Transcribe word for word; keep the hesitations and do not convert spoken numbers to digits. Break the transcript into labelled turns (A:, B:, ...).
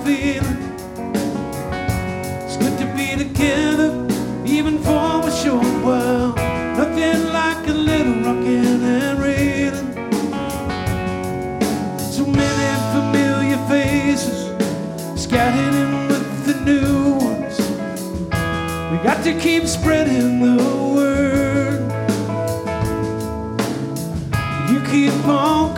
A: feeling. It's good to be together, even for a short while. Nothing like a little rocking and reeling. So many familiar faces scattered in with the new ones. We got to keep spreading the word. You keep on